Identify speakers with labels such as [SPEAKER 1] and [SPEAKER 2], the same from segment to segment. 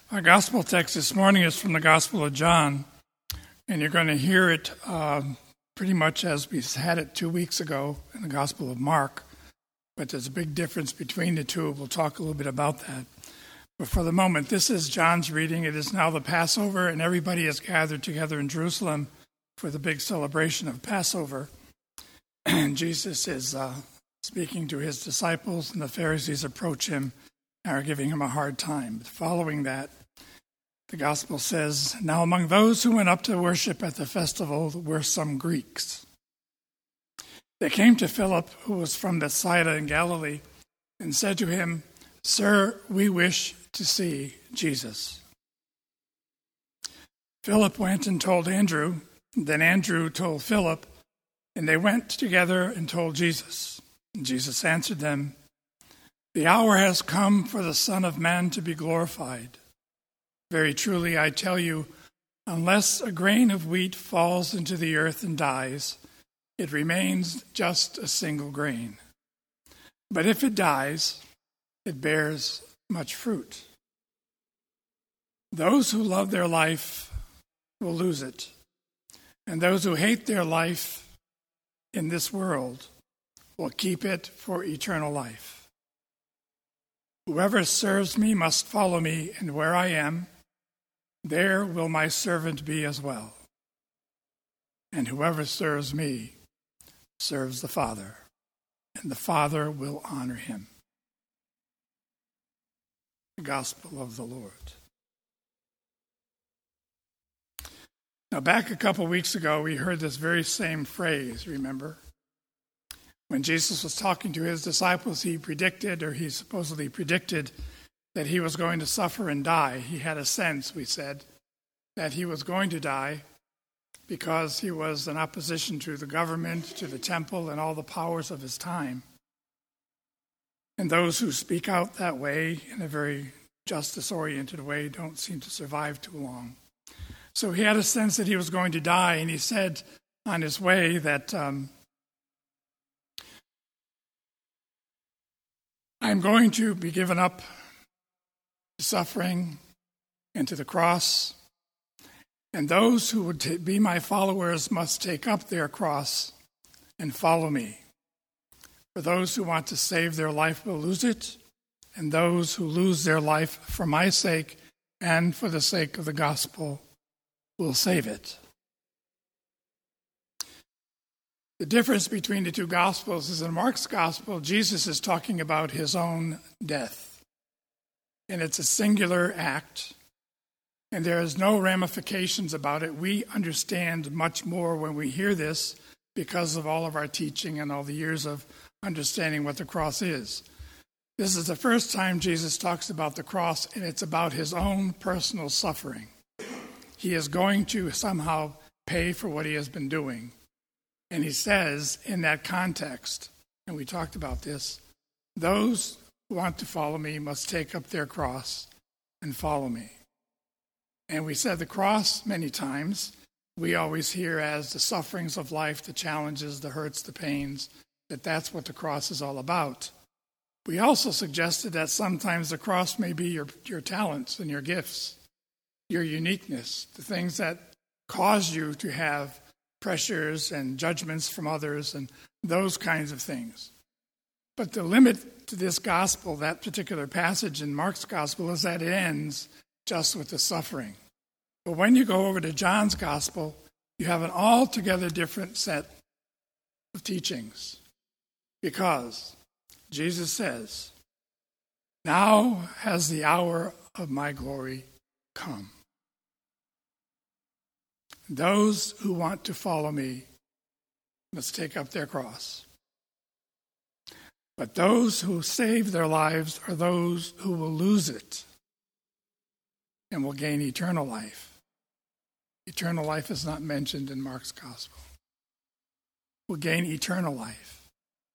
[SPEAKER 1] Our gospel text this morning is from the Gospel of John, and you're going to hear it pretty much as we had it 2 weeks ago in the Gospel of Mark, but there's a big difference between the two. We'll talk a little bit about that. But for the moment, this is John's reading. It is now the Passover, and everybody is gathered together in Jerusalem for the big celebration of Passover. And Jesus is speaking to his disciples, and the Pharisees approach him and are giving him a hard time. Following that, the Gospel says, "Now among those who went up to worship at the festival were some Greeks. They came to Philip, who was from Bethsaida in Galilee, and said to him, 'Sir, we wish to see Jesus.' Philip went and told Andrew. Then Andrew told Philip, and they went together and told Jesus. And Jesus answered them, 'The hour has come for the Son of Man to be glorified. Very truly, I tell you, unless a grain of wheat falls into the earth and dies, it remains just a single grain. But if it dies, it bears much fruit. Those who love their life will lose it, and those who hate their life in this world will keep it for eternal life. Whoever serves me must follow me, and where I am, there will my servant be as well. And whoever serves me serves the Father, and the Father will honor him.'" The Gospel of the Lord. Now, back a couple weeks ago, we heard this very same phrase, remember? When Jesus was talking to his disciples, he supposedly predicted that he was going to suffer and die. He had a sense, we said, that he was going to die because he was in opposition to the government, to the temple, and all the powers of his time. And those who speak out that way in a very justice-oriented way don't seem to survive too long. So he had a sense that he was going to die, and he said on his way that I'm going to be given up to suffering and to the cross, and those who would be my followers must take up their cross and follow me. For those who want to save their life will lose it, and those who lose their life for my sake and for the sake of the gospel will save it." The difference between the two Gospels is in Mark's Gospel, Jesus is talking about his own death. And it's a singular act, and there is no ramifications about it. We understand much more when we hear this because of all of our teaching and all the years of understanding what the cross is. This is the first time Jesus talks about the cross, and it's about his own personal suffering. He is going to somehow pay for what he has been doing. And he says in that context, and we talked about this, those who want to follow me must take up their cross and follow me. And we said the cross many times, we always hear as the sufferings of life, the challenges, the hurts, the pains, that's what the cross is all about. We also suggested that sometimes the cross may be your talents and your gifts, your uniqueness, the things that cause you to have pressures and judgments from others and those kinds of things. But the limit to this gospel, that particular passage in Mark's gospel, is that it ends just with the suffering. But when you go over to John's gospel, you have an altogether different set of teachings. Because Jesus says, "Now has the hour of my glory come. Those who want to follow me must take up their cross. But those who save their lives are those who will lose it and will gain eternal life." Eternal life is not mentioned in Mark's gospel. Will gain eternal life.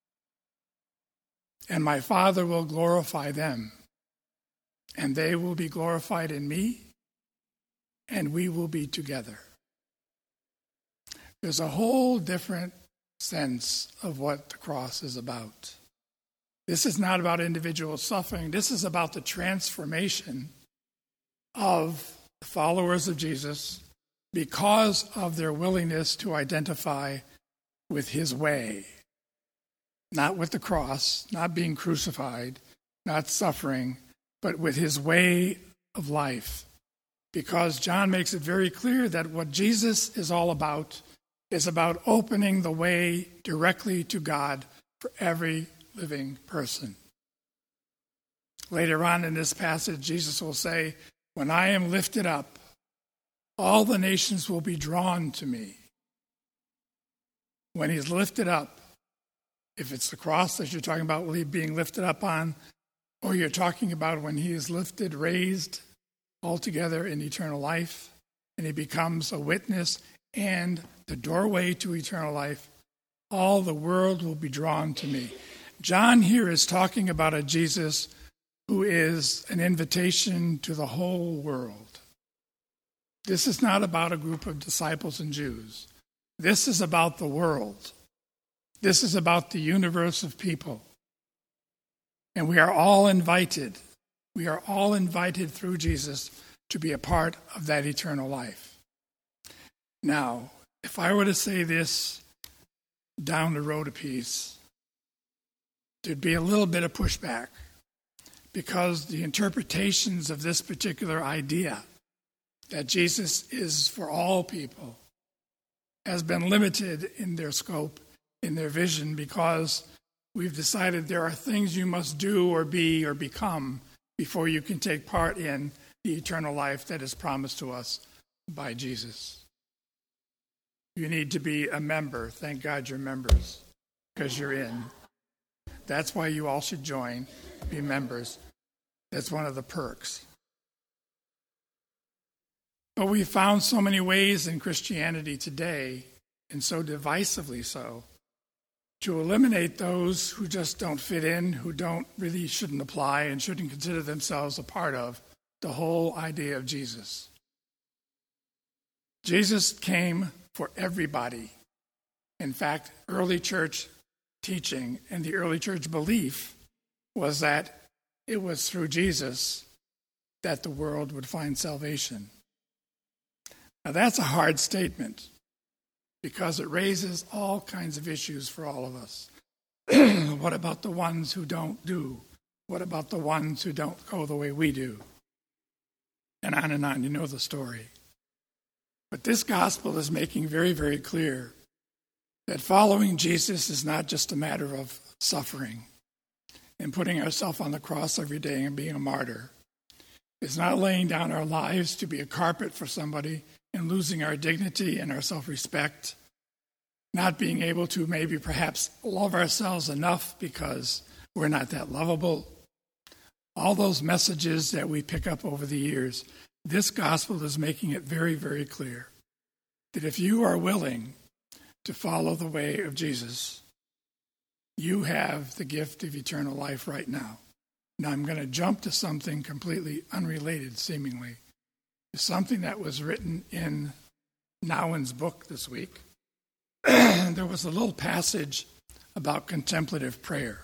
[SPEAKER 1] "And my Father will glorify them, and they will be glorified in me, and we will be together." There's a whole different sense of what the cross is about. This is not about individual suffering. This is about the transformation of the followers of Jesus because of their willingness to identify with his way, not with the cross, not being crucified, not suffering, but with his way of life. Because John makes it very clear that what Jesus is all about is about opening the way directly to God for every living person. Later on in this passage, Jesus will say, "When I am lifted up, all the nations will be drawn to me." When he's lifted up, if it's the cross that you're talking about being lifted up on, or you're talking about when he is lifted, raised altogether in eternal life, and he becomes a witness and the doorway to eternal life, all the world will be drawn to me. John here is talking about a Jesus who is an invitation to the whole world. This is not about a group of disciples and Jews. This is about the world. This is about the universe of people. And we are all invited. We are all invited through Jesus to be a part of that eternal life. Now, if I were to say this down the road a piece, there'd be a little bit of pushback because the interpretations of this particular idea that Jesus is for all people has been limited in their scope, in their vision, because we've decided there are things you must do or be or become before you can take part in the eternal life that is promised to us by Jesus. You need to be a member. Thank God you're members, because you're in. That's why you all should join, be members. That's one of the perks. But we found so many ways in Christianity today, and so divisively so, to eliminate those who just don't fit in, who shouldn't apply and shouldn't consider themselves a part of the whole idea of Jesus. Jesus came for everybody. In fact, early church teaching and the early church belief was that it was through Jesus that the world would find salvation. Now that's a hard statement because it raises all kinds of issues for all of us. What about the ones who don't do? What about the ones who don't go the way we do? And on, you know the story. But this gospel is making very, very clear that following Jesus is not just a matter of suffering and putting ourselves on the cross every day and being a martyr. It's not laying down our lives to be a carpet for somebody and losing our dignity and our self-respect, not being able to maybe perhaps love ourselves enough because we're not that lovable. All those messages that we pick up over the years, this gospel is making it very, very clear that if you are willing to follow the way of Jesus, you have the gift of eternal life right now. Now I'm going to jump to something completely unrelated, seemingly. It's something that was written in Nouwen's book this week. There was a little passage about contemplative prayer.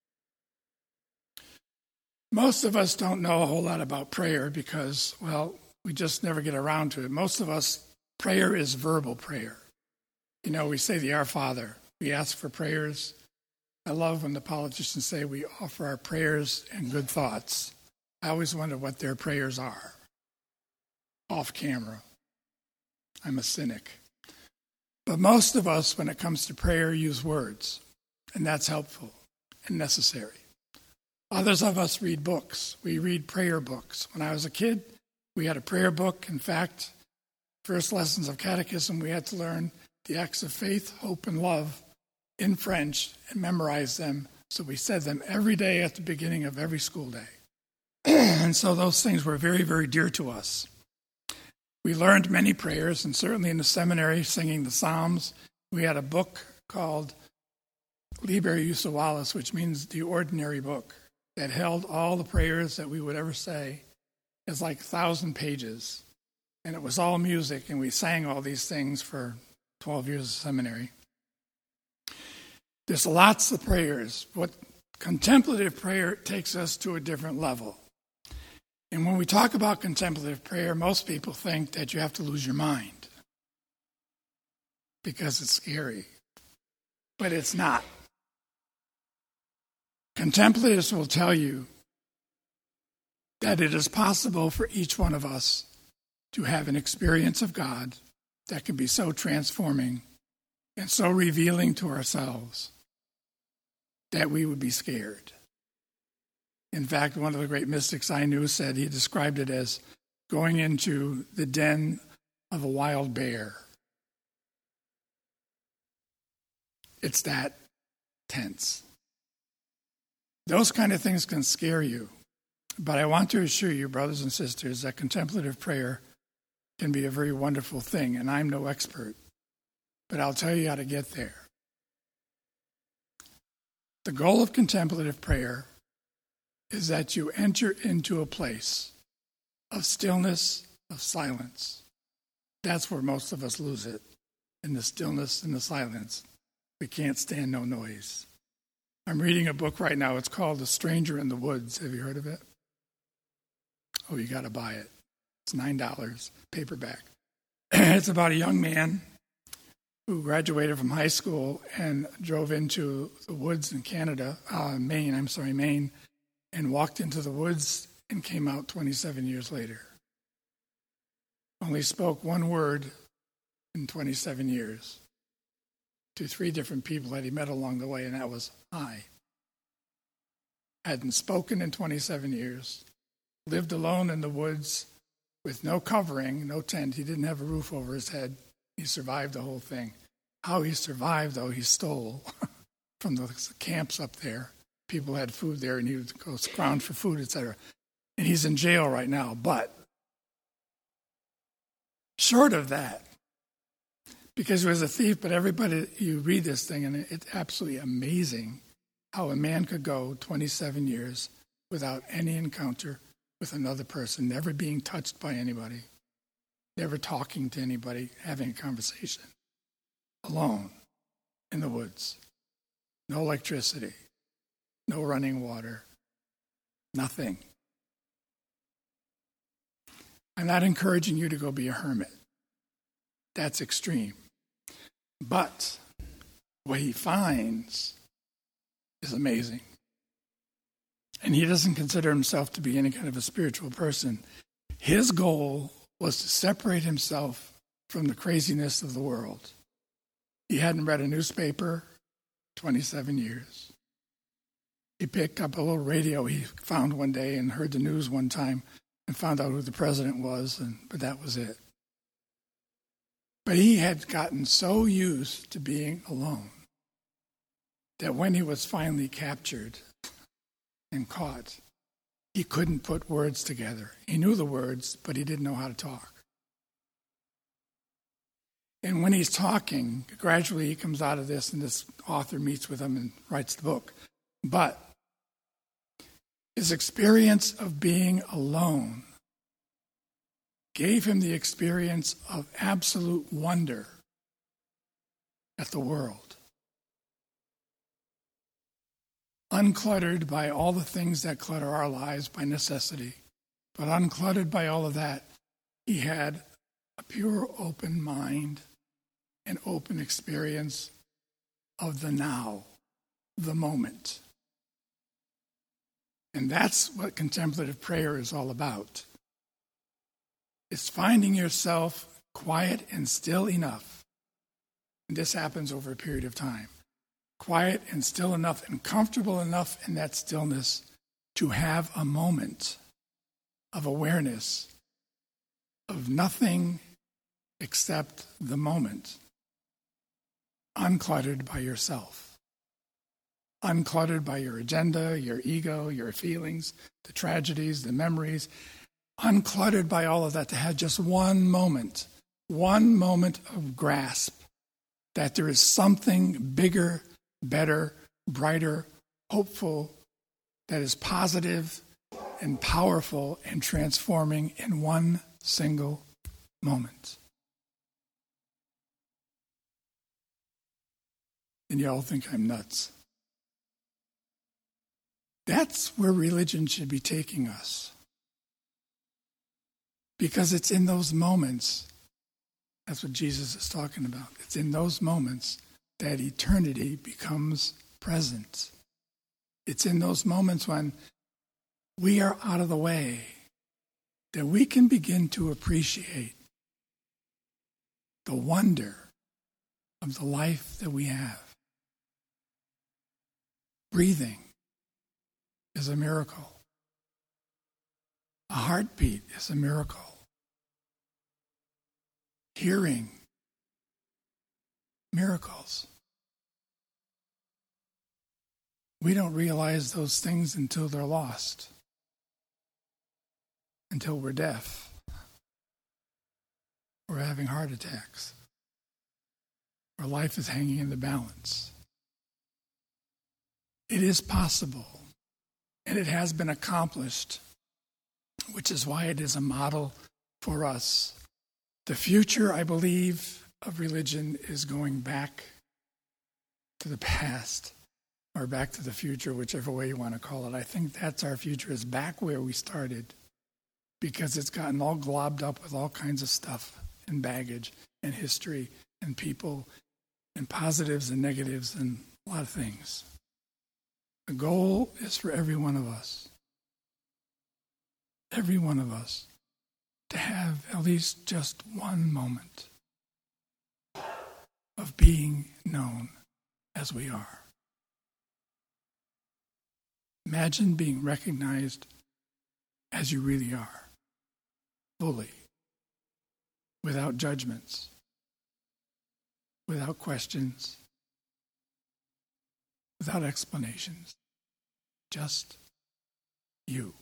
[SPEAKER 1] Most of us don't know a whole lot about prayer because, well, we just never get around to it. Most of us, prayer is verbal prayer. You know, we say the Our Father. We ask for prayers. I love when the politicians say we offer our prayers and good thoughts. I always wonder what their prayers are. Off camera. I'm a cynic. But most of us, when it comes to prayer, use words. And that's helpful and necessary. Others of us read books. We read prayer books. When I was a kid, we had a prayer book. In fact, first lessons of catechism, we had to learn the acts of faith, hope, and love in French and memorize them. So we said them every day at the beginning of every school day. And so those things were very, very dear to us. We learned many prayers, and certainly in the seminary, singing the Psalms. We had a book called Liber Usualis, which means the ordinary book, that held all the prayers that we would ever say. It's like 1,000 pages. And it was all music, and we sang all these things for 12 years of seminary. There's lots of prayers. What contemplative prayer takes us to a different level. And when we talk about contemplative prayer, most people think that you have to lose your mind because it's scary. But it's not. Contemplatives will tell you that it is possible for each one of us to have an experience of God that can be so transforming and so revealing to ourselves that we would be scared. In fact, one of the great mystics I knew said he described it as going into the den of a wild bear. It's that tense. Those kind of things can scare you. But I want to assure you, brothers and sisters, that contemplative prayer can be a very wonderful thing. And I'm no expert, but I'll tell you how to get there. The goal of contemplative prayer is that you enter into a place of stillness, of silence. That's where most of us lose it, in the stillness and the silence. We can't stand no noise. I'm reading a book right now. It's called The Stranger in the Woods. Have you heard of it? Oh, you got to buy it. It's $9, paperback. It's about a young man who graduated from high school and drove into the woods in Maine, and walked into the woods and came out 27 years later. Only spoke one word in 27 years to 3 different people that he met along the way, and that was hi. Hadn't spoken in 27 years, lived alone in the woods with no covering, no tent. He didn't have a roof over his head. He survived the whole thing. How he survived, though, he stole from the camps up there. People had food there, and he would go scrounge for food, etc. And he's in jail right now. But short of that, because he was a thief, but everybody, you read this thing, and it's absolutely amazing how a man could go 27 years without any encounter with another person, never being touched by anybody, never talking to anybody, having a conversation, alone in the woods, no electricity, no running water, nothing. I'm not encouraging you to go be a hermit. That's extreme. But what he finds is amazing. And he doesn't consider himself to be any kind of a spiritual person. His goal was to separate himself from the craziness of the world. He hadn't read a newspaper 27 years. He picked up a little radio he found one day and heard the news one time and found out who the president was, but that was it. But he had gotten so used to being alone that when he was finally captured and caught, he couldn't put words together. He knew the words, but he didn't know how to talk. And when he's talking, gradually he comes out of this, and this author meets with him and writes the book. But his experience of being alone gave him the experience of absolute wonder at the world. Uncluttered by all the things that clutter our lives by necessity, but uncluttered by all of that, he had a pure, open mind and open experience of the now, the moment. And that's what contemplative prayer is all about. It's finding yourself quiet and still enough. And this happens over a period of time. Quiet and still enough and comfortable enough in that stillness to have a moment of awareness of nothing except the moment, uncluttered by yourself, uncluttered by your agenda, your ego, your feelings, the tragedies, the memories, uncluttered by all of that, to have just one moment of grasp that there is something bigger, better, brighter, hopeful, that is positive and powerful and transforming in one single moment. And you all think I'm nuts. That's where religion should be taking us. Because it's in those moments, that's what Jesus is talking about. It's in those moments that eternity becomes present. It's in those moments when we are out of the way that we can begin to appreciate the wonder of the life that we have. Breathing is a miracle. A heartbeat is a miracle. Hearing, miracles. We don't realize those things until they're lost, until we're deaf, or having heart attacks, or life is hanging in the balance. It is possible, and it has been accomplished, which is why it is a model for us. The future, I believe, of religion is going back to the past, or back to the future, whichever way you want to call it. I think that's our future, is back where we started, because it's gotten all globbed up with all kinds of stuff and baggage and history and people and positives and negatives and a lot of things. The goal is for every one of us, to have at least just one moment of being known as we are. Imagine being recognized as you really are, fully, without judgments, without questions, without explanations, just you.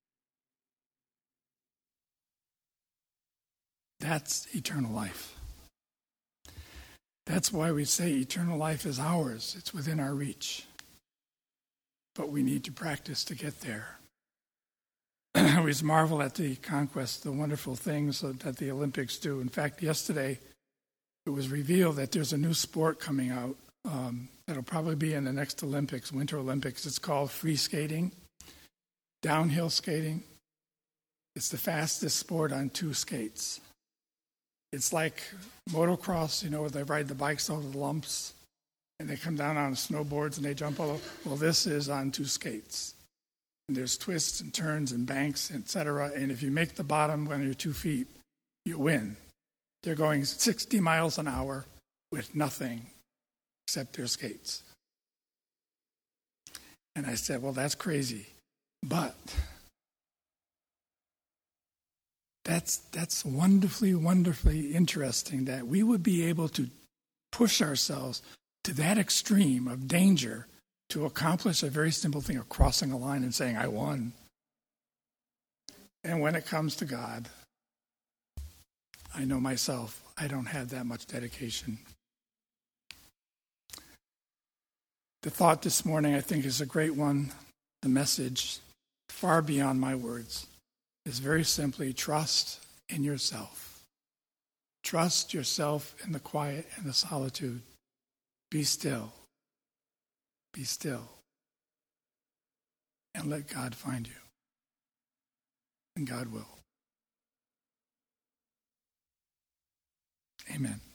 [SPEAKER 1] That's eternal life. That's why we say eternal life is ours. It's within our reach. But we need to practice to get there. I always marvel at the conquest, the wonderful things that the Olympics do. In fact, yesterday it was revealed that there's a new sport coming out that'll probably be in the next Olympics, Winter Olympics. It's called free skating, downhill skating. It's the fastest sport on two skates. It's like motocross, where they ride the bikes over the lumps and they come down on snowboards and they jump all over. Well, this is on two skates. And there's twists and turns and banks, etc. And if you make the bottom when you're 2 feet, you win. They're going 60 miles an hour with nothing except their skates. And I said, well, that's crazy. But that's wonderfully, wonderfully interesting that we would be able to push ourselves to that extreme of danger to accomplish a very simple thing of crossing a line and saying, I won. And when it comes to God, I know myself, I don't have that much dedication. The thought this morning, I think, is a great one. The message, far beyond my words, is very simply trust in yourself. Trust yourself in the quiet and the solitude. Be still. Be still. And let God find you. And God will. Amen.